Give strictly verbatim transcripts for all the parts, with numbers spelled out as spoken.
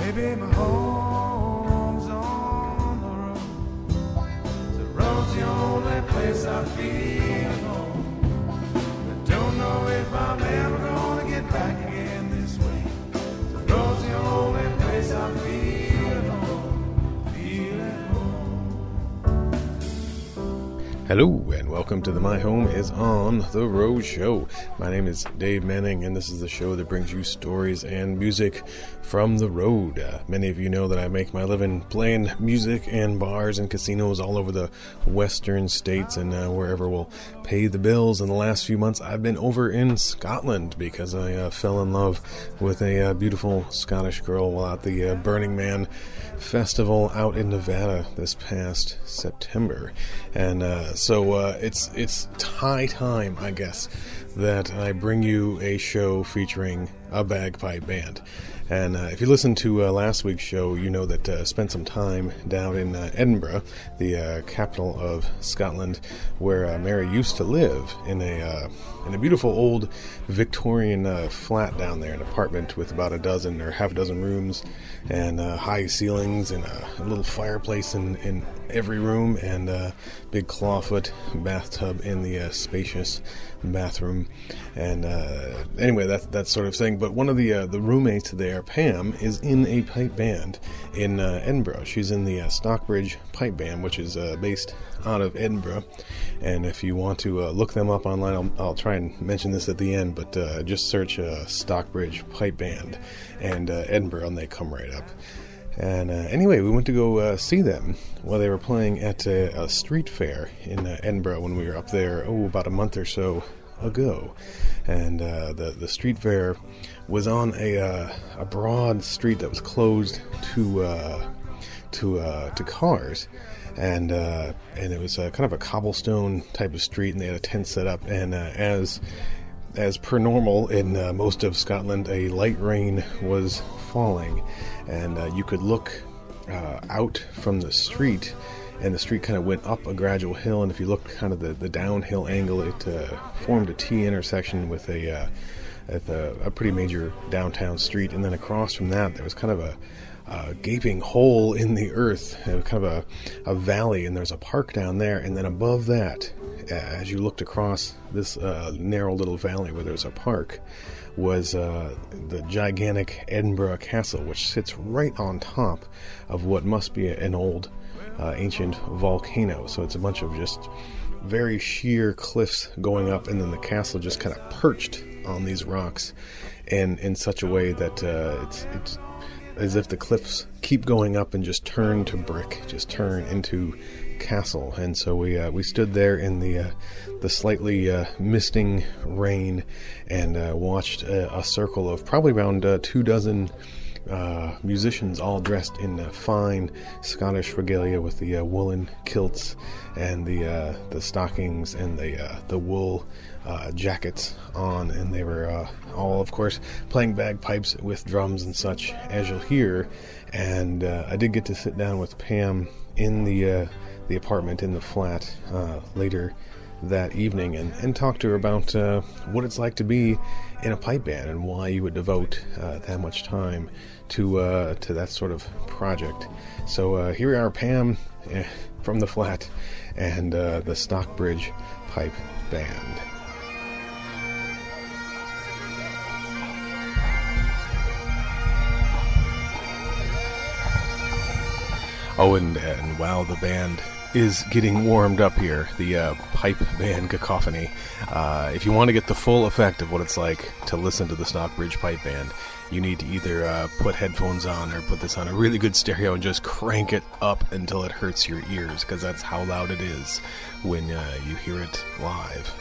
Maybe my home's on the road. The road's the only place I feel at home. I don't know if I'm ever gonna get back again this way. The road's the only place I feel at home. Feel at home. Hello and welcome to the My Home is on the Road show. My name is Dave Manning and this is the show that brings you stories and music from the road. Uh, many of you know that I make my living playing music in bars and casinos all over the western states and uh, wherever will pay the bills. In the last few months I've been over in Scotland because I uh, fell in love with a uh, beautiful Scottish girl while at the uh, Burning Man festival out in Nevada this past September. And uh, so uh, it's it's high time, I guess, that I bring you a show featuring a bagpipe band. And uh, if you listened to uh, last week's show, you know that I uh, spent some time down in uh, Edinburgh, the uh, capital of Scotland, where uh, Mary used to live in a uh, in a beautiful old Victorian uh, flat down there, an apartment with about a dozen or half a dozen rooms and uh, high ceilings and a, a little fireplace in, in every room and a big clawfoot bathtub in the uh, spacious bathroom. And uh, anyway, that that sort of thing. But one of the uh, the roommates there, Pam, is in a pipe band in uh, Edinburgh. She's in the uh, Stockbridge Pipe Band, which is uh, based out of Edinburgh. And if you want to uh, look them up online, I'll, I'll try and mention this at the end, but uh, just search uh, Stockbridge Pipe Band and uh, Edinburgh and they come right up. And uh, anyway, we went to go uh, see them while they were playing at a, a street fair in uh, Edinburgh when we were up there, oh, about a month or so ago. And uh, the, the street fair was on a uh, a broad street that was closed to uh, to uh, to cars. And uh, and it was uh, kind of a cobblestone type of street, and they had a tent set up. And uh, as as per normal in uh, most of Scotland, a light rain was falling, and uh, you could look uh, out from the street, and the street kind of went up a gradual hill. And if you look kind of the, the downhill angle, it uh, formed a T intersection with a uh, at the, a pretty major downtown street. And then across from that, there was kind of a a gaping hole in the earth, kind of a, a valley, and there's a park down there. And then above that, as you looked across this uh, narrow little valley where there's a park, was uh, the gigantic Edinburgh Castle, which sits right on top of what must be an old uh, ancient volcano. So it's a bunch of just very sheer cliffs going up, and then the castle just kind of perched on these rocks in, in such a way that uh, it's it's as if the cliffs keep going up and just turn to brick, just turn into castle. And so we uh, we stood there in the uh, the slightly uh, misting rain and uh, watched a, a circle of probably around uh, two dozen uh, musicians, all dressed in uh, fine Scottish regalia with the uh, woolen kilts and the uh, the stockings and the uh, the wool Uh, jackets on, and they were uh, all, of course, playing bagpipes with drums and such, as you'll hear. And uh, I did get to sit down with Pam in the uh, the apartment in the flat uh, later that evening and, and talk to her about uh, what it's like to be in a pipe band and why you would devote uh, that much time to uh, to that sort of project. So uh, here we are, Pam eh, from the flat and uh, the Stockbridge Pipe Band. Oh, and, and while the band is getting warmed up here, the uh, pipe band cacophony, uh, if you want to get the full effect of what it's like to listen to the Stockbridge Pipe Band, you need to either uh, put headphones on or put this on a really good stereo and just crank it up until it hurts your ears, because that's how loud it is when uh, you hear it live.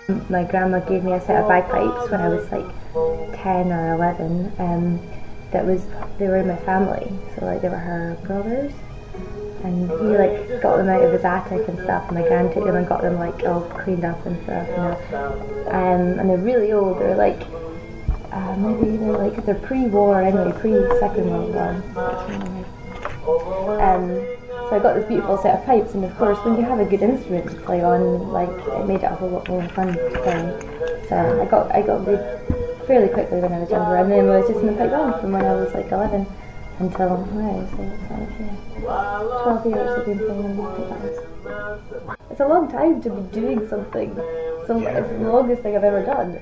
My grandma gave me a set of bagpipes when I was like ten or eleven. Um, that was they were in my family, so like they were her brothers, and he like got them out of his attic and stuff. And my gran took them and got them like all cleaned up and stuff. And, um, and they're really old. They're like uh, maybe they're like they're pre-war anyway, pre-Second World War. Um, so I got this beautiful set of pipes, and of course when you have a good instrument to play on, like it made it a whole lot more fun to play. So I got I got good fairly quickly when I was younger, and then I was just in the pipe band from when I was like eleven until now, so it's like yeah, twelve years I've been playing in the pipe bands. It's a long time to be doing something, so Yeah. it's the longest thing I've ever done.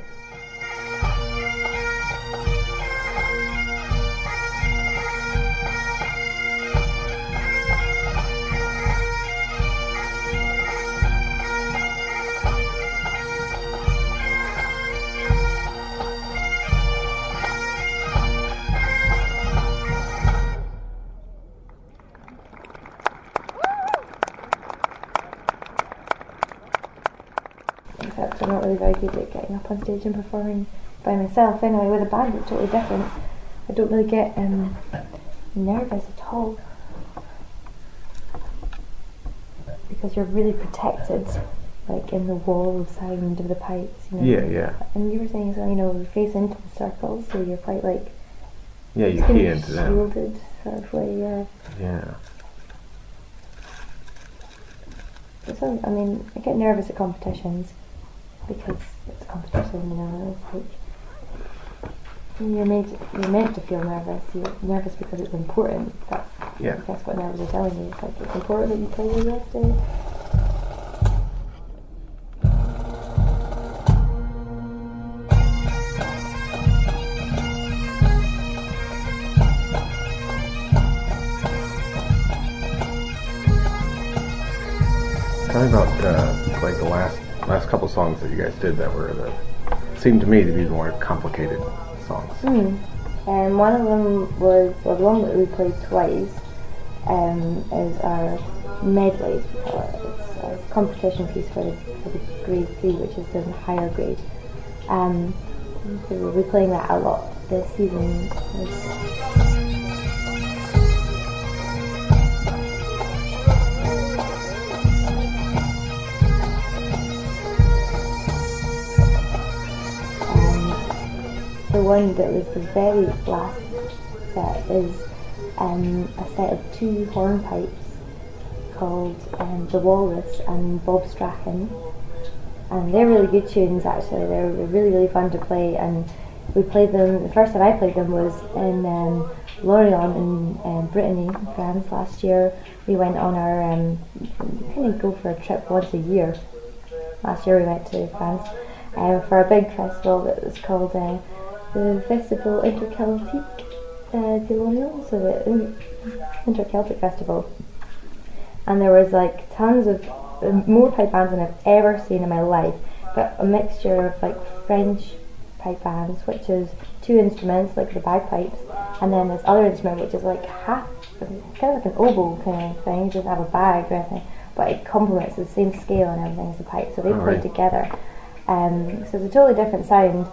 Except I'm not really very good at getting up on stage and performing by myself. Anyway, with a band it's totally different. I don't really get um, nervous at all because you're really protected, like in the wall of sound of the pipes. You know? Yeah, yeah. And you were saying as well, you know, we face into the circles, so you're quite like Yeah, you kind key of into them. shielded sort of way. Yeah. Yeah. So, I mean, I get nervous at competitions because it's a competition, you know. It's like you're made, you're meant to feel nervous. You're nervous because it's important. That's Yeah. that's what nerves are telling you. It's like it's important that you play your best day. Tell me about uh, like the last last couple songs that you guys did that were the seemed to me to be the more complicated songs. Mm. And one of them was, well, the one that we played twice um, is our medleys, we call it. It's a competition piece for the, for the grade three, which is the higher grade. Um, so we'll be playing that a lot this season. The one that was the very last set is um, a set of two hornpipes called um, The Walrus and Bob Strachan, and they're really good tunes actually. They're, they're really really fun to play, and we played them, the first time I played them was in um, Lorient in um, Brittany, France last year. We went on our, um, kind of go for a trip once a year. Last year we went to France um, for a big festival that was called uh, the Festival Interceltique uh, de Lorient, so the um, Interceltic Festival. And there was like tons of, uh, more pipe bands than I've ever seen in my life, but a mixture of like French pipe bands, which is two instruments, like the bagpipes, and then this other instrument which is like half, kind of like an oboe kind of thing, you just have a bag or anything, but it complements the same scale and everything as the pipe, so they Oh, played right. together. Um, so it's a totally different sound,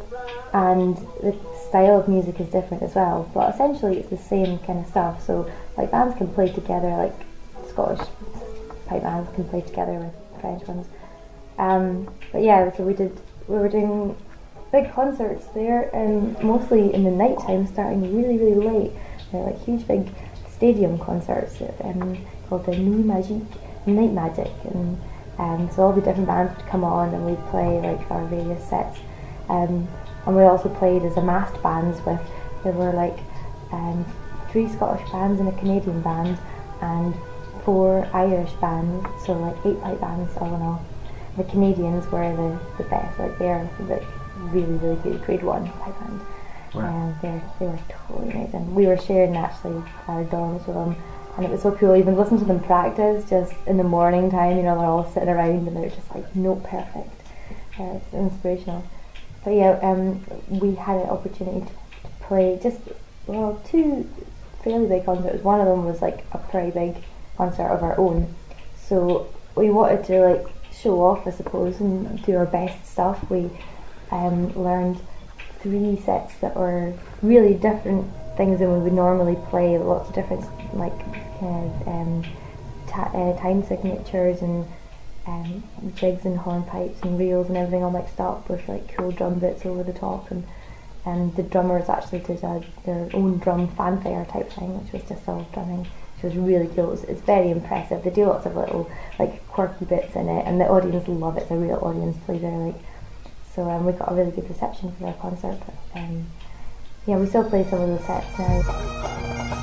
and the style of music is different as well, but essentially it's the same kind of stuff. So like bands can play together, like Scottish pipe bands can play together with French ones. Um, but yeah, so we did, we were doing big concerts there, and mostly in the night time, starting really really late. They're like huge big stadium concerts um, called the Nuit Magique, Night Magic, and um, so all the different bands would come on and we'd play like our various sets. Um, and we also played as a massed bands with, there were like um, three Scottish bands and a Canadian band and four Irish bands, so like eight pipe bands all in all. The Canadians were the, the best, like they're the really really good grade one pipe band. Wow. And they they were totally amazing. We were sharing actually our dorms with them, and it was so cool. Even listen to them practice just in the morning time. You know, they're all sitting around and they're just like note perfect. Uh, it's inspirational. But yeah, um, we had an opportunity to, to play just well two fairly big concerts. One of them was like a pretty big concert of our own. So we wanted to like show off, I suppose, and do our best stuff, we um, learned three sets that were really different things than we would normally play. Lots of different, like, kind of um, ta- uh, time signatures and um, jigs and hornpipes and reels and everything all mixed up with like cool drum bits over the top, and and the drummers actually did a, their own drum fanfare type thing, which was just all drumming, which was really cool. It's, it's very impressive. They do lots of little like quirky bits in it, and the audience love it. It's a real audience pleaser. Like, so um, we got a really good reception for our concert. But, um, yeah, we still play some of those sets now.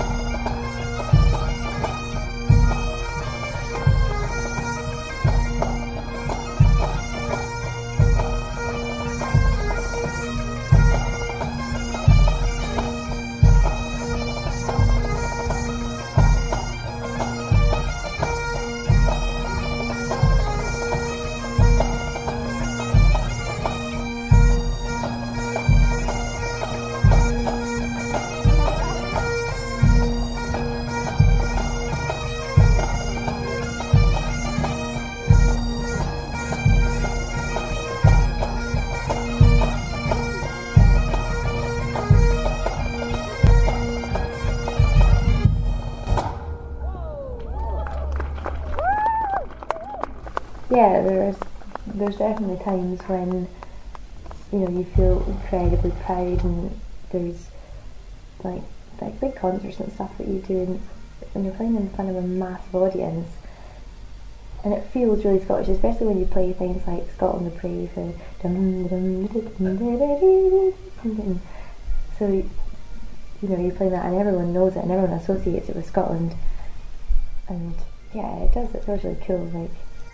Yeah, there's there's definitely times when, you know, you feel incredibly proud, and there's like like big concerts and stuff that you do, and when you're playing in front of a massive audience, and it feels really Scottish, especially when you play things like Scotland the Brave, and dum, dum, dum, dum, dum. So you know, you play that and everyone knows it and everyone associates it with Scotland, and yeah, it does. It feels really cool. Like.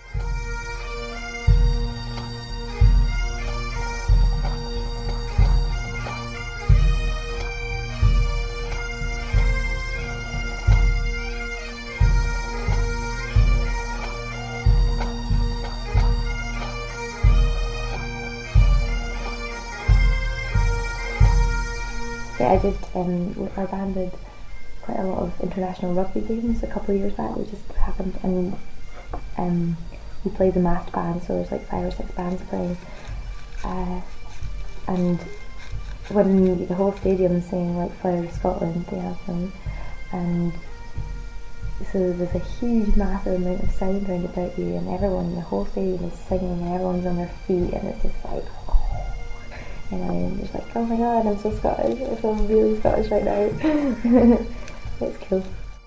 Yeah, I did, um, our band did quite a lot of international rugby games a couple of years back. We just happened, and um, we play the massed band, so there's like five or six bands playing. Uh, and when the whole stadium's singing like Flower of Scotland, the anthem, and so there's a huge, massive amount of sound round about you, and everyone, the whole stadium is singing, and everyone's on their feet, and it's just like, and I'm just like, oh my god, I'm so Scottish. I feel really Scottish right now. It's cool.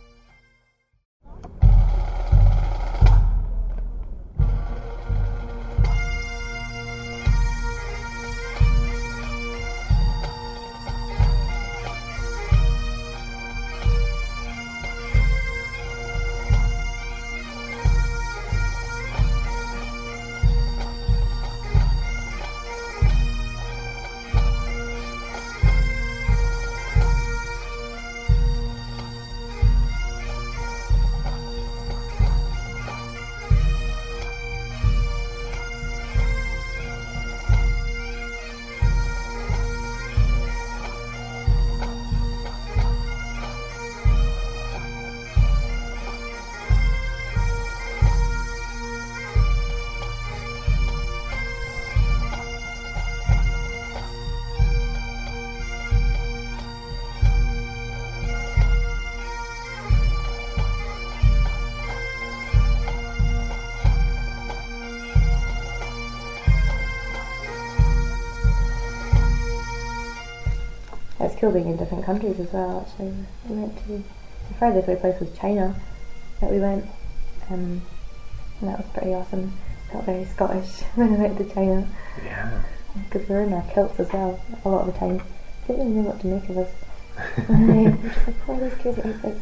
It's cool being in different countries as well, actually. We went to, the furthest away place was China that we went, um, and that was pretty awesome. Felt very Scottish when I went to China. Yeah. Because we were in our kilts as well, a lot of the time. Didn't even know what to make of us. We were just like, what are these crazy outfits?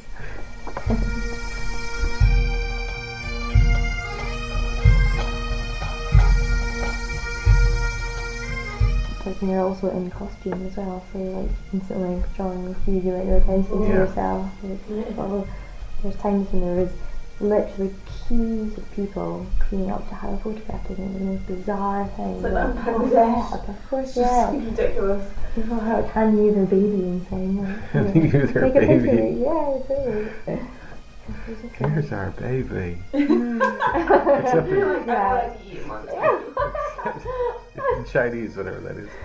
Like, and you're also in costume as well, so you're like instantly drawing a huge amount of attention to Yeah. yourself. Like, well, there's times when there was literally queues of people queuing up to have a photograph with me. The most bizarre thing. It's like that in oh, Bangladesh. yeah, of course, It's yeah. just ridiculous. People are handing you their baby and saying, like, you know, Handing you their take a picture. baby. Yeah, totally. Here's our baby. Mm. Except in, Like, Yeah. I like to eat him on the in Chinese, whatever that is.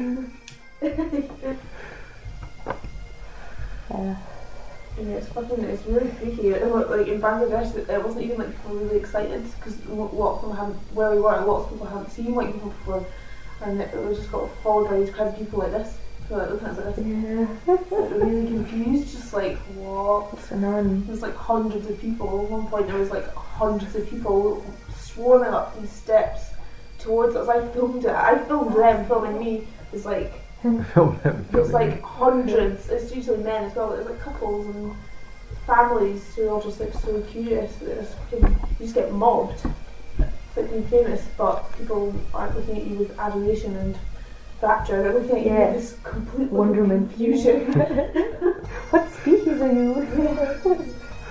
Yeah. Yeah, it's fucking, it's really freaky. It, wa- like in Bangladesh, it, it wasn't even like people were really excited because a lot of people hadn't, where we were, a lot of people hadn't seen white people before, and it, it was just got followed by these crowd of people like this. So like looking at us like this, Yeah. like, really confused, just like what? What's going on? There's like hundreds of people. At one point, there was like hundreds of people swarming up these steps towards us. I filmed it. I filmed them filming me. It's like. Film them. There's filming like you. hundreds, it's usually men as well, there's like couples and families who are all just like so curious that it's fucking, you just get mobbed. It's like being famous, but people aren't looking at you with adoration and rapture, they're looking at you Yeah. with this complete Wonderment. confusion. What species are you?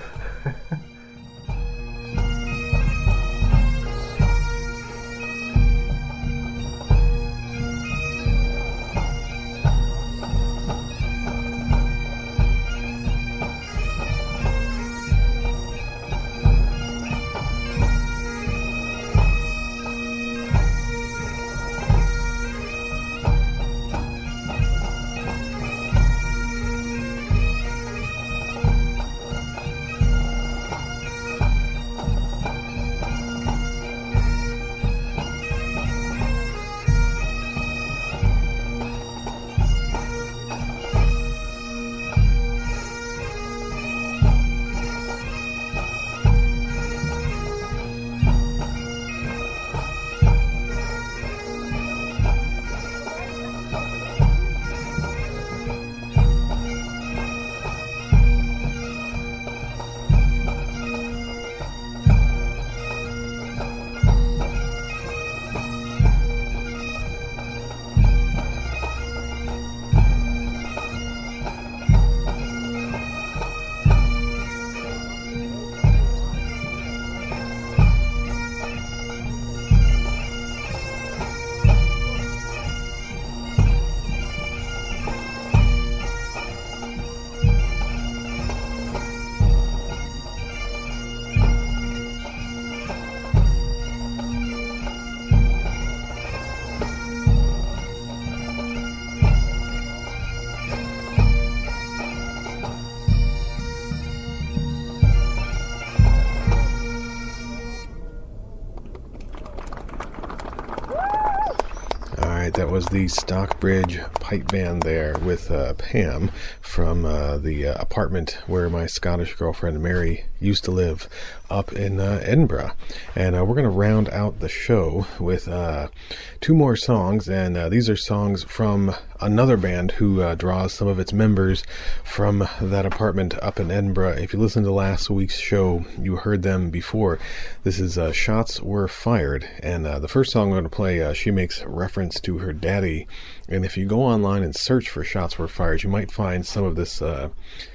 That was the Stockbridge Pipe Band there with uh, Pam from uh, the uh, apartment where my Scottish girlfriend Mary used to live up in uh, Edinburgh. And uh, we're going to round out the show with uh, two more songs, and uh, these are songs from another band who uh, draws some of its members from that apartment up in Edinburgh. If you listened to last week's show, you heard them before. This is uh, Shots Were Fired, and uh, the first song I'm going to play, uh, she makes reference to her daddy, and if you go online and search for Shots Were Fired, you might find some of this uh,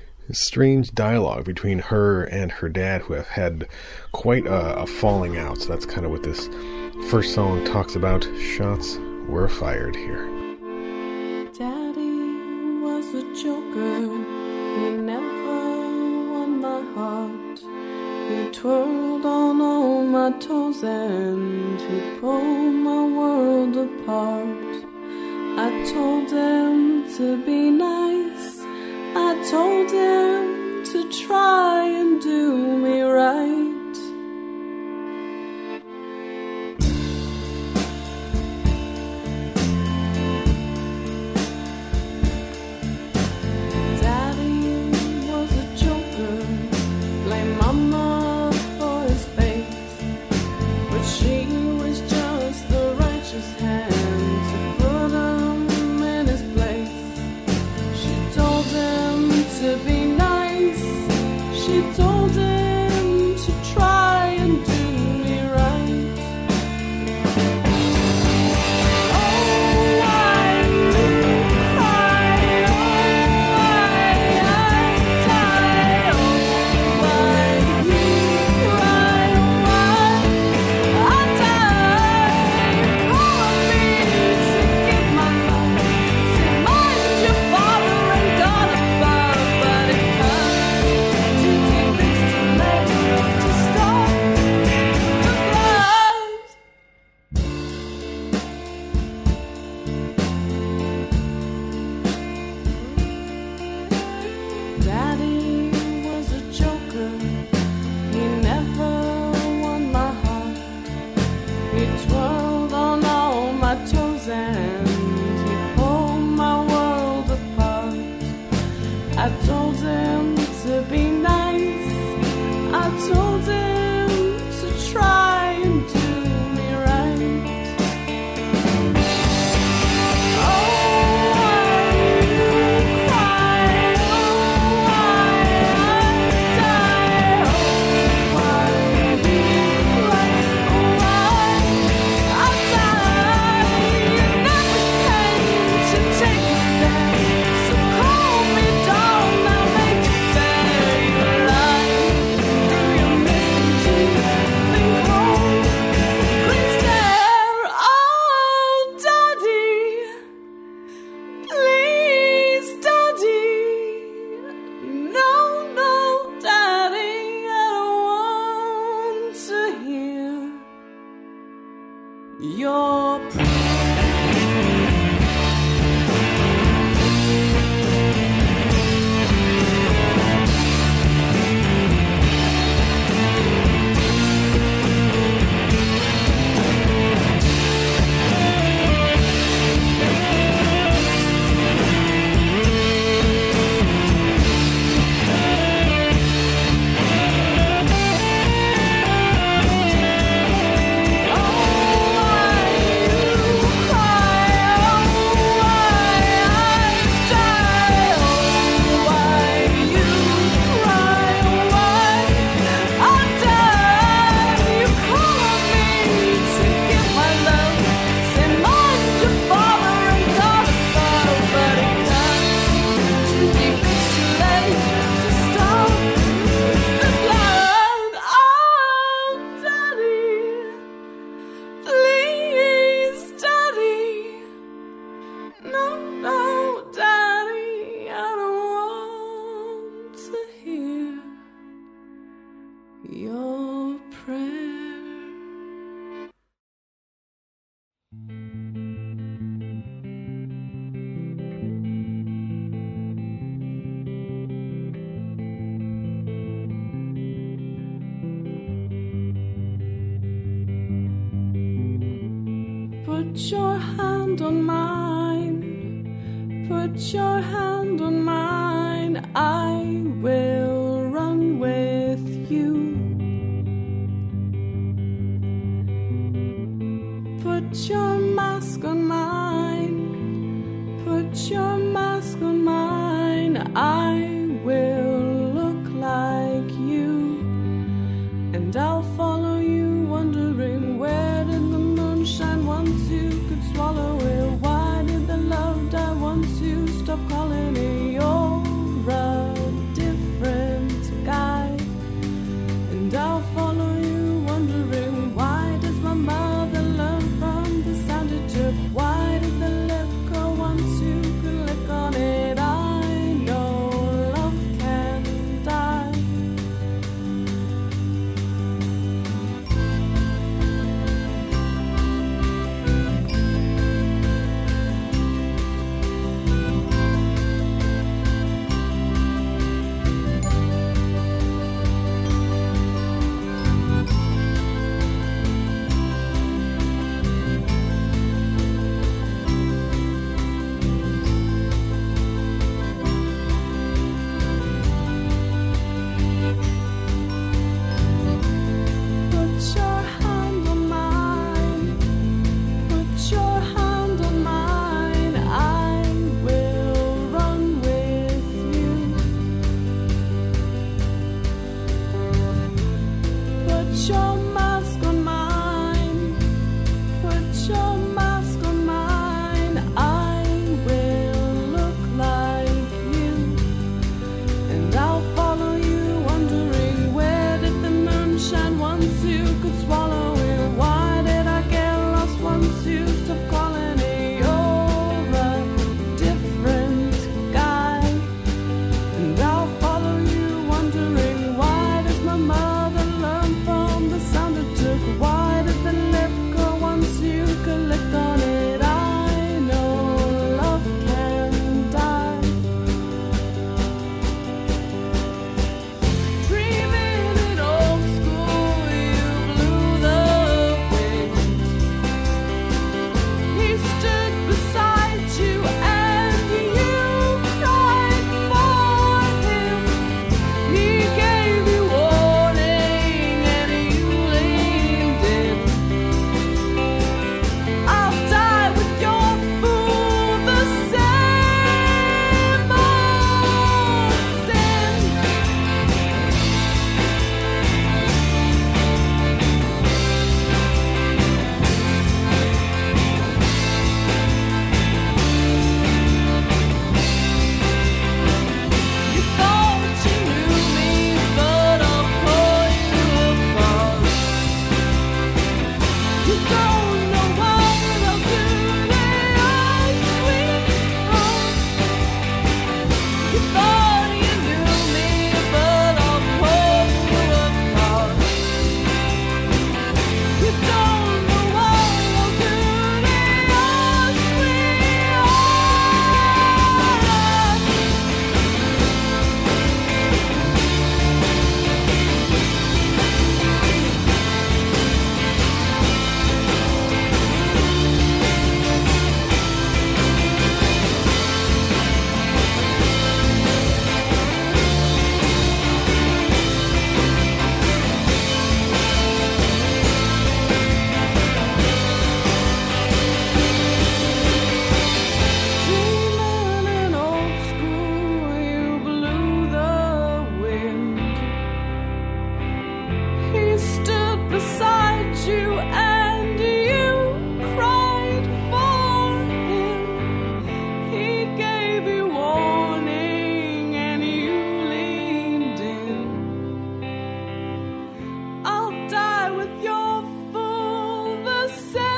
strange dialogue between her and her dad, who have had quite a, a falling out. So that's kind of what this first song talks about. Shots Were Fired here. Daddy was a joker, he never won my heart. He twirled on all my toes and he pulled my world apart. I told him to be nice, I told him to try and do me right. To be nice, your prayer. Your prayer. Put your hand on mine, put your hand on mine, I will run with you. Put your mask on mine, put your mask on mine, I will look like you, and I'll follow you, wondering where did the moon shine once you could swallow it? Why did the love die once you stopped calling it? You're a different guy, and I'll follow you, wondering why does my mother learn from the sound it took? Why did the liquor once you could lick on it? I know love can die. Put your hand on mine, put your hand on mine, I will run with you. Put your mask on mine, put your mask on mine, I will look like you, and I'll follow you, wondering where did the moon shine once you could swallow it? Why did I get lost once you stopped calling it? You're a different guy, and I'll follow you, wondering why does my mother learn from the sound you and you cried for him. He gave you warning and you leaned in. I'll die with your fool, the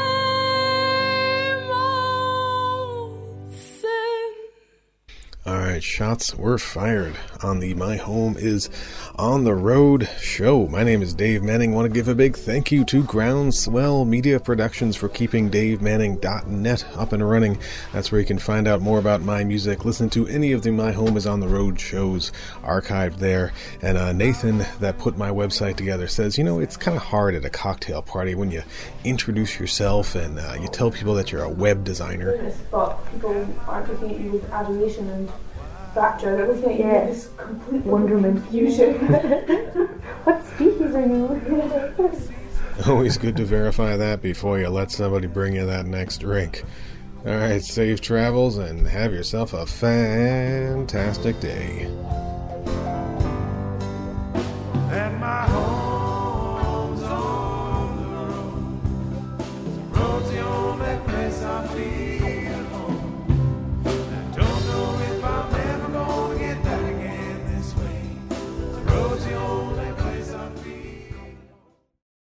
same old sin. Alright, shots were fired on the My Home is on the Road show. My name is Dave Manning. I want to give a big thank you to Groundswell Media Productions for keeping Dave Manning dot net up and running. That's where you can find out more about my music, listen to any of the My Home is on the Road shows archived there. And uh, Nathan, that put my website together, says, you know, it's kind of hard at a cocktail party when you introduce yourself and uh, you tell people that you're a web designer. Famous, but people aren't looking at you with adoration and rapture. They're looking at you Yeah. with this complete Wonderment. confusion. What species are you? Always good to verify that before you let somebody bring you that next drink. Alright, safe travels and have yourself a fantastic day.